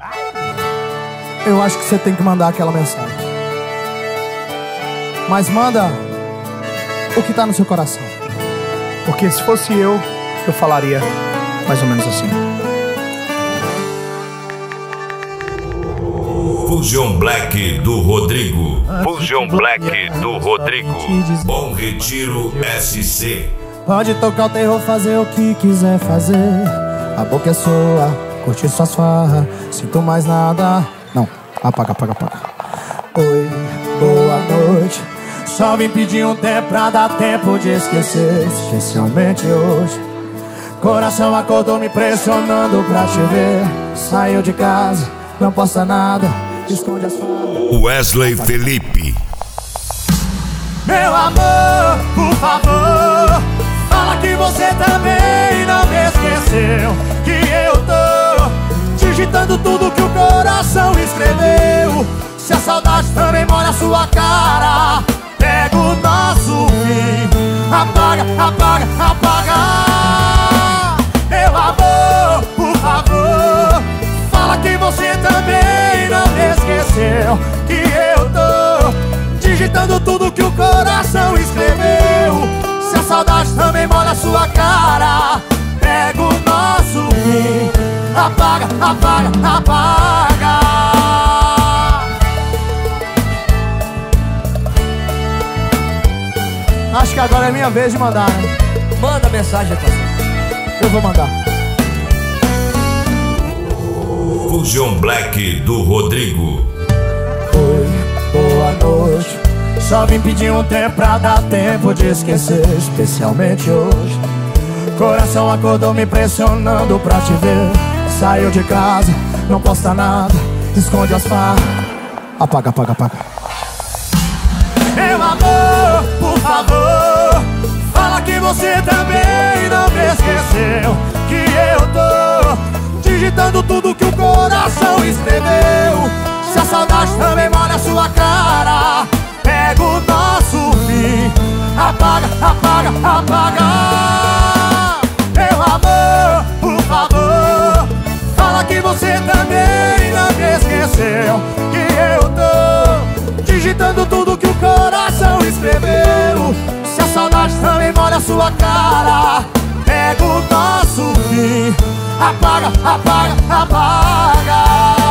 eu acho que você tem que mandar aquela mensagem. Mas manda o que tá no seu coração. Porque se fosse eu falaria mais ou menos assim. Fusion Black do Rodrigo. Fusion Black do Rodrigo. Bom Retiro SC. Pode tocar o terror, fazer o que quiser fazer. A boca é sua, curtir suas farras. Sinto mais nada. Não, apaga. Oi, boa noite. Só vim pedir um tempo pra dar tempo de esquecer. Especialmente hoje. Coração acordou me pressionando pra te ver. Saiu de casa, não posta nada, esconde as falas. Wesley Felipe. Meu amor, por favor, fala que você também não me esqueceu. Que eu tô digitando tudo que o coração escreveu. Se a saudade também molha a sua cara, pega o nosso fim, apaga. Meu amor, por favor, fala que você também não me esqueceu. Que eu tô digitando tudo que o coração escreveu. Se a saudade também molha a sua cara, pega o nosso fim, apaga. Acho que agora é minha vez de mandar, né? Manda mensagem, tá? Eu vou mandar. Fusion Black do Rodrigo. Oi, boa noite. Só vim pedir um tempo pra dar tempo de esquecer. Especialmente hoje. Coração acordou me pressionando pra te ver. Saiu de casa, não posta nada, esconde as farras. Apaga. Meu amor, por favor, fala que você também não me esqueceu. Que eu tô digitando tudo que o coração escreveu. Se a saudade também molha a sua cara, pega o nosso fim, apaga. Meu amor, por favor, fala que você também não me esqueceu. Que eu tô digitando tudo que o coração escreveu. Se a saudade também molha a sua cara, pega o nosso fim, apaga.